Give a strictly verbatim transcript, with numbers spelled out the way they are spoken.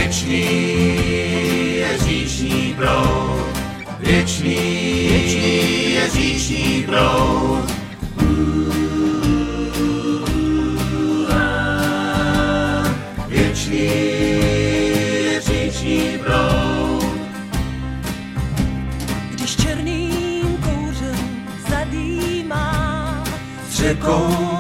Věčný je říční proud, věčný, věčný je říční proud. Věčný je říční proud. Když černým kouřem zadýmá S řekou